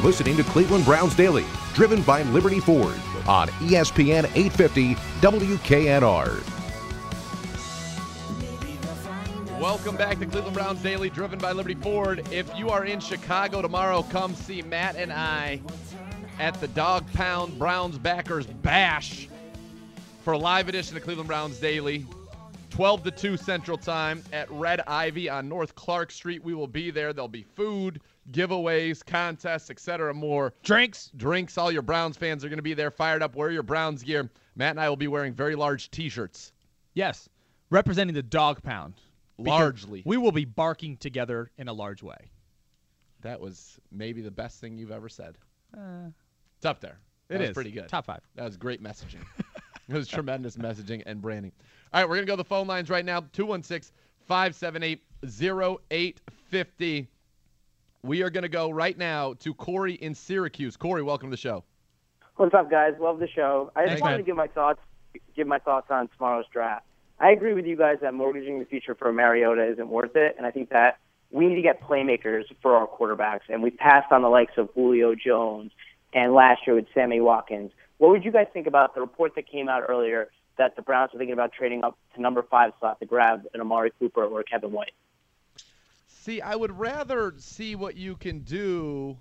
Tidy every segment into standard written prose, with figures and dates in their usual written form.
listening to Cleveland Browns Daily, driven by Liberty Ford on ESPN 850 WKNR. Welcome back to Cleveland Browns Daily, driven by Liberty Ford. If you are in Chicago tomorrow, come see Matt and I at the Dog Pound Browns Backers Bash for a live edition of Cleveland Browns Daily, 12 to 2 Central Time at Red Ivy on North Clark Street. We will be there. There'll be food, giveaways, contests, etc., more. Drinks. All your Browns fans are going to be there, fired up. Wear your Browns gear. Matt and I will be wearing very large T-shirts. Yes, representing the Dog Pound. Largely. We will be barking together in a large way. That was maybe the best thing you've ever said. It's up there. It is pretty good. Top 5. That was great messaging. It was tremendous messaging and branding. All right, we're going to go to the phone lines right now, 216-578-0850. We are going to go right now to Corey in Syracuse. Corey, welcome to the show. What's up, guys? Love the show. I just wanted to give my thoughts on tomorrow's draft. I agree with you guys that mortgaging the future for Mariota isn't worth it, and I think that we need to get playmakers for our quarterbacks, and we passed on the likes of Julio Jones and last year with Sammy Watkins. What would you guys think about the report that came out earlier that the Browns are thinking about trading up to number 5 slot to grab an Amari Cooper or Kevin White? See, I would rather see what you can do.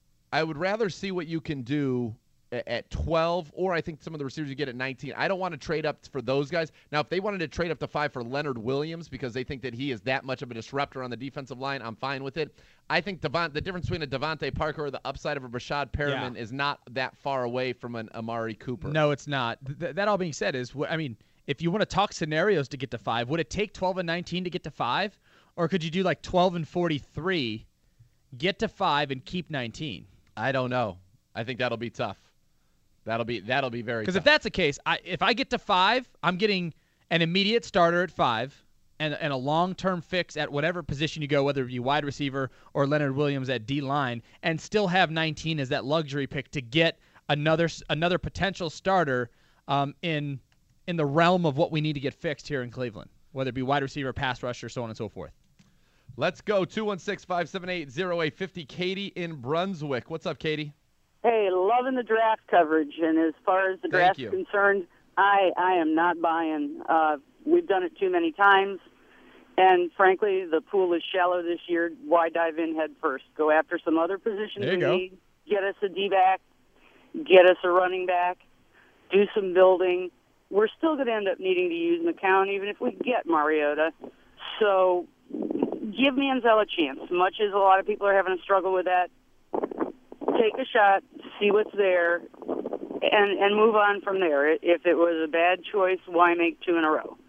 At 12, or I think some of the receivers you get at 19. I don't want to trade up for those guys. Now, if they wanted to trade up to 5 for Leonard Williams because they think that he is that much of a disruptor on the defensive line, I'm fine with it. I think the difference between a Devontae Parker or the upside of a Rashad Perriman is not that far away from an Amari Cooper. No, it's not. That all being said is, if you want to talk scenarios to get to 5, would it take 12 and 19 to get to 5? Or could you do like 12 and 43, get to 5, and keep 19? I don't know. I think that'll be tough. That'll be very tough. Because if that's the case, if I get to 5, I'm getting an immediate starter at 5 and a long-term fix at whatever position you go, whether it be wide receiver or Leonard Williams at D-line, and still have 19 as that luxury pick to get another potential starter in the realm of what we need to get fixed here in Cleveland, whether it be wide receiver, pass rusher, so on and so forth. Let's go 216-578-0850. Katie in Brunswick. What's up, Katie? Hey, loving the draft coverage, and as far as the draft is concerned, I am not buying. We've done it too many times, and frankly, the pool is shallow this year. Why dive in head first? Go after some other positions we need. Get us a D-back, get us a running back, do some building. We're still going to end up needing to use McCown, even if we get Mariota. So give Manziel a chance. Much as a lot of people are having a struggle with that, take a shot, see what's there, and move on from there. If it was a bad choice, why make 2 in a row?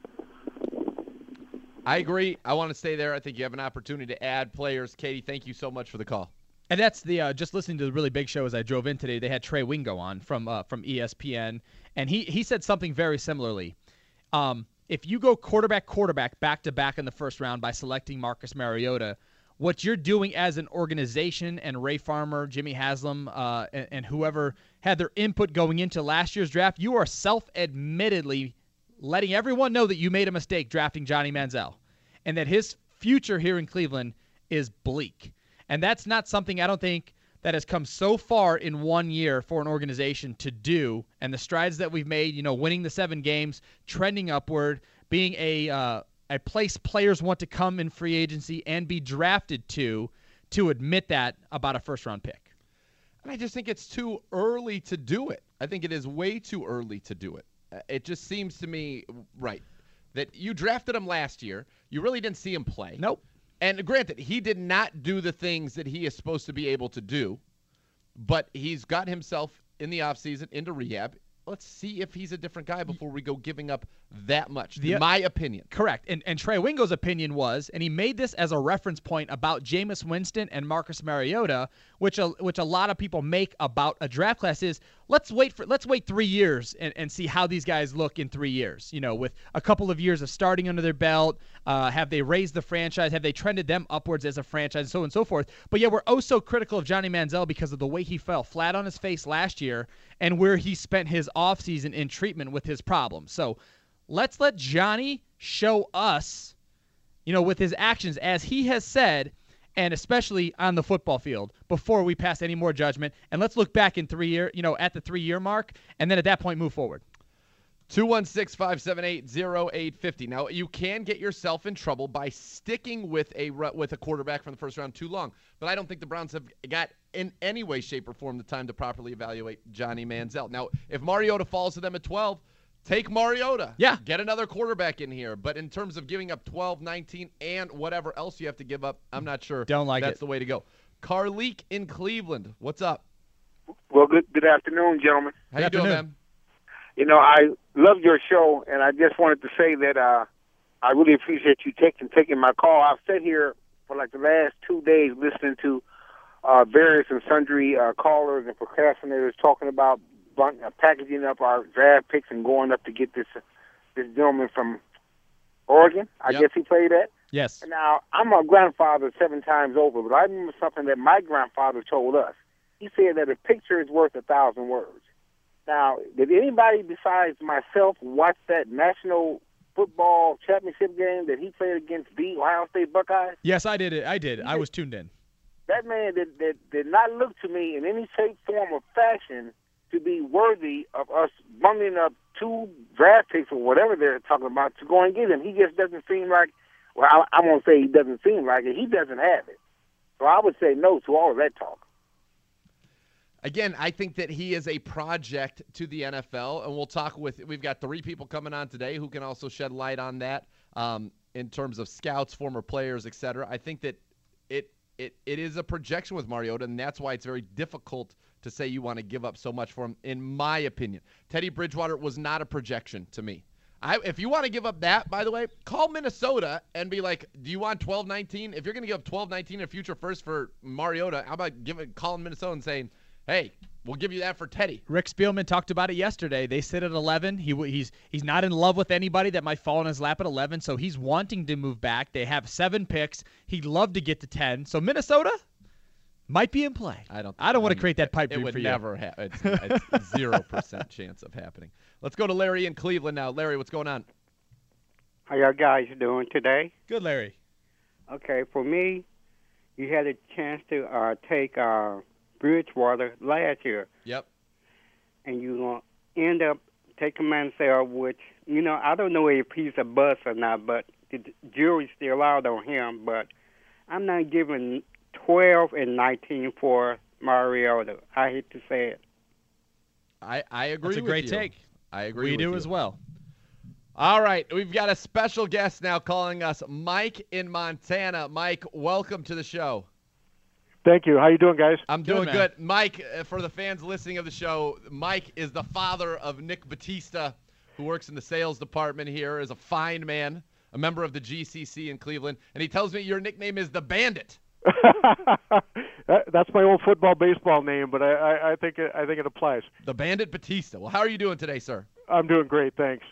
I agree. I want to stay there. I think you have an opportunity to add players. Katie, thank you so much for the call. And that's the just listening to the Really Big Show as I drove in today. They had Trey Wingo on from ESPN, and he said something very similarly. If you go quarterback back-to-back in the first round by selecting Marcus Mariota, what you're doing as an organization, and Ray Farmer, Jimmy Haslam, and whoever had their input going into last year's draft, you are self-admittedly letting everyone know that you made a mistake drafting Johnny Manziel and that his future here in Cleveland is bleak. And that's not something I don't think that has come so far in 1 year for an organization to do. And the strides that we've made, winning the 7 games, trending upward, being a place players want to come in free agency and be drafted to admit that about a first-round pick. And I just think it's too early to do it. I think it is way too early to do it. It just seems to me, right, that you drafted him last year. You really didn't see him play. Nope. And granted, he did not do the things that he is supposed to be able to do, but he's got himself in the offseason into rehab. Let's see if he's a different guy before we go giving up that much, in my opinion. Correct. And Trey Wingo's opinion was, and he made this as a reference point about Jameis Winston and Marcus Mariota, which a lot of people make about a draft class, is let's wait 3 years and see how these guys look in 3 years. With a couple of years of starting under their belt, have they raised the franchise? Have they trended them upwards as a franchise, so on and so forth? But yeah, we're so critical of Johnny Manziel because of the way he fell flat on his face last year and where he spent his offseason in treatment with his problems. So let's let Johnny show us, with his actions, as he has said, and especially on the football field before we pass any more judgment. And let's look back in 3 year, at the 3 year mark, and then at that point move forward. 216-578-0850. Now, you can get yourself in trouble by sticking with a quarterback from the first round too long, but I don't think the Browns have got in any way, shape, or form the time to properly evaluate Johnny Manziel. Now, if Mariota falls to them at 12, take Mariota. Yeah. Get another quarterback in here. But in terms of giving up 12, 19, and whatever else you have to give up, I'm not sure that's the way to go. Carleek in Cleveland, what's up? Well, good afternoon, gentlemen. How you doing, man? I love your show, and I just wanted to say that I really appreciate you taking my call. I've sat here for like the last 2 days listening to various and sundry callers and procrastinators talking about packaging up our draft picks and going up to get this gentleman from Oregon. I guess he played at. Yes. Now, I'm a grandfather 7 times over, but I remember something that my grandfather told us. He said that a picture is worth 1,000 words. Now, did anybody besides myself watch that National Football Championship game that he played against the Ohio State Buckeyes? Yes, I did. I was tuned in. That man did not look to me in any shape, form, or fashion to be worthy of us bundling up 2 draft picks or whatever they're talking about to go and get him. He just doesn't seem like, well, I won't say he doesn't seem like it. He doesn't have it. So I would say no to all of that talk. Again, I think that he is a project to the NFL, and we've got 3 people coming on today who can also shed light on that in terms of scouts, former players, et cetera. I think that it is a projection with Mariota, and that's why it's very difficult to say you want to give up so much for him, in my opinion. Teddy Bridgewater was not a projection to me. If you want to give up that, by the way, call Minnesota and be like, do you want 12-19? If you're going to give up 12-19 in a future first for Mariota, how about calling Minnesota and saying, hey, we'll give you that for Teddy. Rick Spielman talked about it yesterday. They sit at 11. He's not in love with anybody that might fall in his lap at 11, so he's wanting to move back. They have 7 picks. He'd love to get to 10. So Minnesota might be in play. I don't want to create that pipe dream for you. It would never happen. It's 0% chance of happening. Let's go to Larry in Cleveland now. Larry, what's going on? How y'all guys doing today? Good, Larry. Okay, for me, you had a chance to take Bridgewater last year. Yep. And you're going to end up taking Manziel, which, I don't know if he's a bust or not, but the jury's still out on him. But I'm not giving 12 and 19 for Mariota. I hate to say it. I agree with you. That's a great take. I agree We with you. do as well. All right, we've got a special guest now calling us, Mike in Montana. Mike, welcome to the show. Thank you. How you doing, guys? I'm doing good. Mike, for the fans listening of the show, Mike is the father of Nick Batista, who works in the sales department here, is a fine man, a member of the GCC in Cleveland, and he tells me your nickname is the Bandit. That's my old football, baseball name, but I think it applies. The Bandit Batista. Well, how are you doing today, sir? I'm doing great. Thanks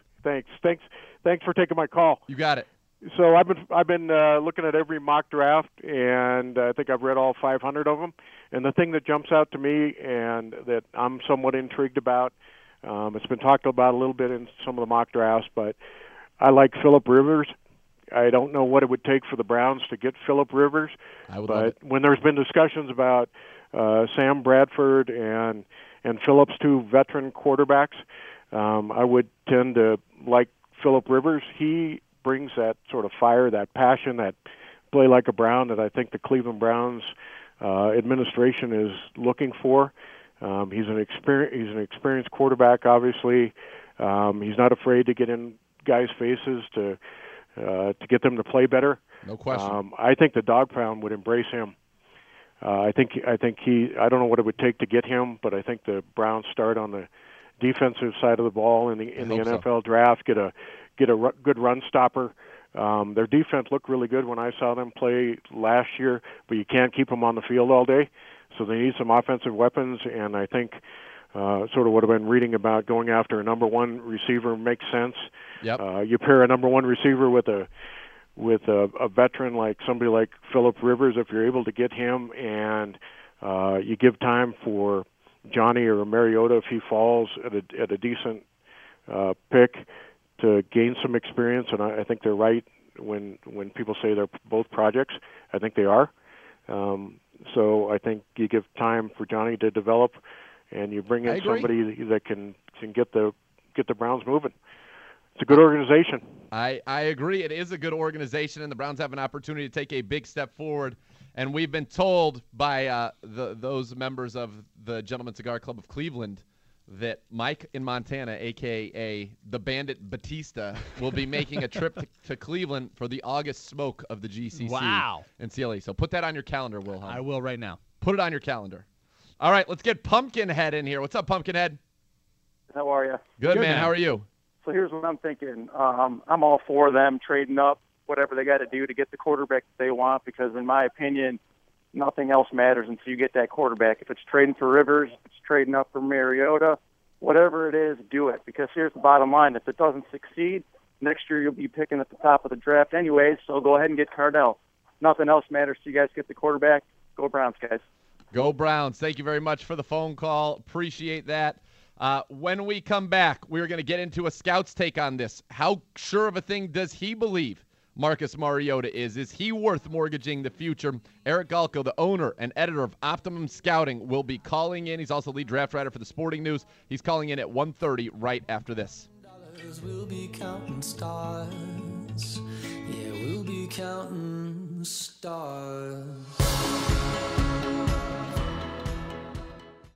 for taking my call. You got it. So I've been looking at every mock draft, and I think I've read all 500 of them. And the thing that jumps out to me, and that I'm somewhat intrigued about, it's been talked about a little bit in some of the mock drafts, but I like Phillip Rivers. I don't know what it would take for the Browns to get Phillip Rivers, but when there's been discussions about Sam Bradford and Phillips, 2 veteran quarterbacks, I would tend to like Phillip Rivers. He brings that sort of fire, that passion, that play like a Brown that I think the Cleveland Browns administration is looking for. He's an experienced quarterback, obviously. He's not afraid to get in guys' faces to get them to play better. No question. I think the Dog Pound would embrace him. I think he. I don't know what it would take to get him, but I think the Browns start on the defensive side of the ball in the NFL draft. Get a good run stopper. Their defense looked really good when I saw them play last year, but you can't keep them on the field all day. So they need some offensive weapons, and I think sort of what I've been reading about going after a number 1 receiver makes sense. Yep. You pair a number 1 receiver with a veteran like somebody like Phillip Rivers, if you're able to get him, and you give time for Johnny or Mariota if he falls at a decent pick to gain some experience, and I think they're right when people say they're both projects. I think they are. So I think you give time for Johnny to develop, and you bring in somebody that can get the Browns moving. It's a good organization. I agree. It is a good organization, and the Browns have an opportunity to take a big step forward. And we've been told by those members of the Gentleman Cigar Club of Cleveland that Mike in Montana, a.k.a. the Bandit Batista, will be making a trip to Cleveland for the August smoke of the GCC and CLE. So put that on your calendar, Wilhelm. I will right now. Put it on your calendar. All right, let's get Pumpkinhead in here. What's up, Pumpkinhead? How are you? Good, man. How are you? So here's what I'm thinking. I'm all for them trading up, whatever they got to do to get the quarterback that they want, because in my opinion, nothing else matters until you get that quarterback. If it's trading for Rivers, if it's trading up for Mariota, whatever it is, do it. Because here's the bottom line. If it doesn't succeed, next year you'll be picking at the top of the draft anyways, so go ahead and get Cardell. Nothing else matters till you guys get the quarterback. Go Browns, guys. Go Browns. Thank you very much for the phone call. Appreciate that. When we come back, we're going to get into a scout's take on this. How sure of a thing does he believe Marcus Mariota is? Is he worth mortgaging the future? Eric Galko, the owner and editor of Optimum Scouting, will be calling in. He's also lead draft writer for the Sporting News. He's calling in at 1:30 right after this. We'll be counting stars. Yeah, we'll be counting stars.